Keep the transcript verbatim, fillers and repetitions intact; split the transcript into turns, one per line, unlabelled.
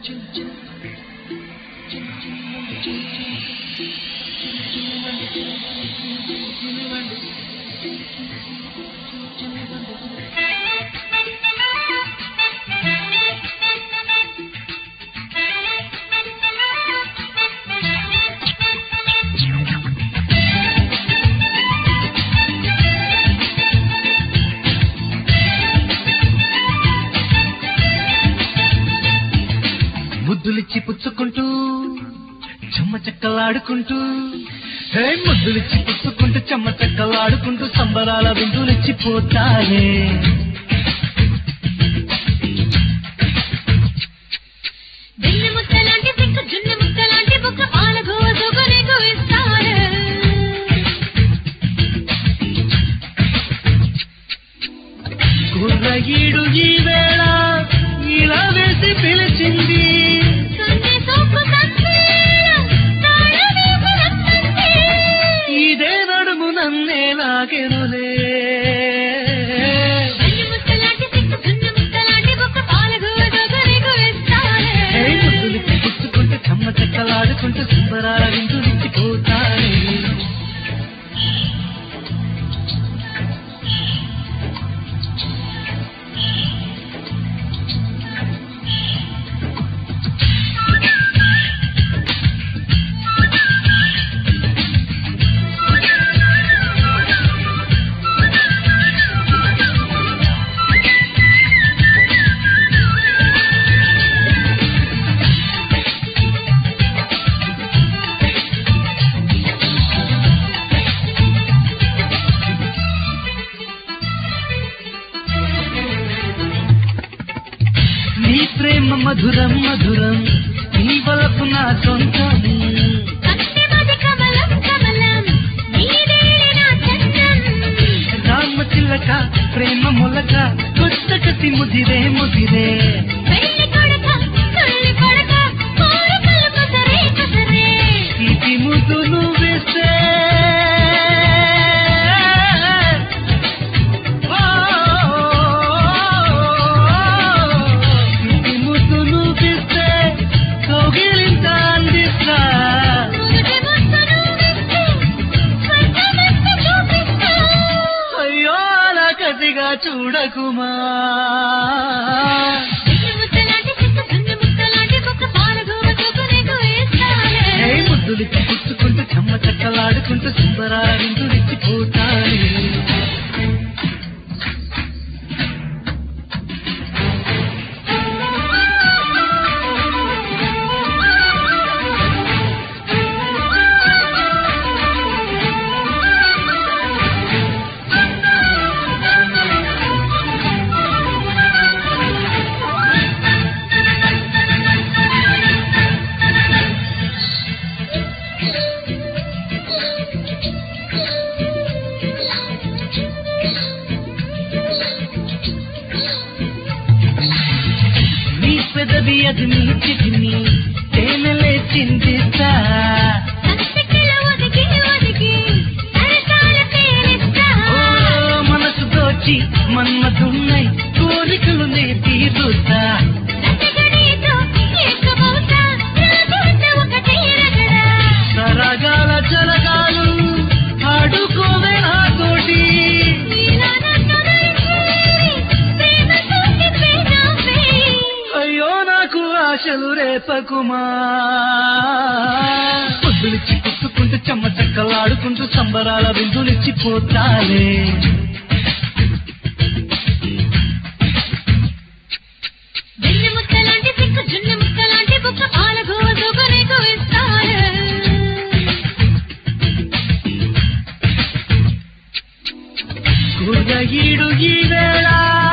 ముద్దులిచ్చి పుచ్చుకుంటూ చెమ్మ చెక్కలాడుకుంటూ హే ముద్దులిచ్చి పుచ్చుకుంటూ చెమ్మ చెక్కలాడుకుంటూ సంబరాల విందులిచ్చి పోతాయే
వెన్నె ముద్దలాంటి సిక్కు జున్నె ముద్దలాంటి బుక్క పాల గోజుకు నీకు ఇస్తాను
కుర్రగీడు ఈ వేళ ఇలా వేసి పిలిచింది ఇదే నడుము నన్నే లాగెనులే ముద్దులిచ్చి పుచ్చుకుంటూ చెమ్మ చెక్కలాడుకుంటూ సుందరాల విందులిచ్చి పోతాయి నీ ప్రేమ మధురం మధురం నీ వలపు నా సొంతం రామ చిల్లక ప్రేమ మొలక కొత్త కసి ముదిరే ముదిరే ఇది ముద్దులు వేస్తే చూడకుమా ముద్దులిచ్చి పుచ్చుకుంటూ చెమ్మ చెక్కలాడుకుంటూ సుందరాల విందులిచ్చి పోతాయి పెదవి అది నీ చిటిని తేనెలే చిందిస్తా మనసు దోచి మన్మధున్నై కోరికలు నే తీరుతా సరగాల జలగాలు ఆడుకోవే నాతోటి ఆశలు రేపకుమా పొద్దులిచ్చి పుచ్చుకుంటూ చెమ్మ చెక్కలాడుకుంటూ సంబరాల విందులిచ్చి పోతాలే
వెన్నె ముద్దలాంటి సిక్కు జున్నె ముద్దలాంటి బుక్క పాల గోజుకు నీకు ఇస్తాను
కుర్రగీడు ఈ వేళ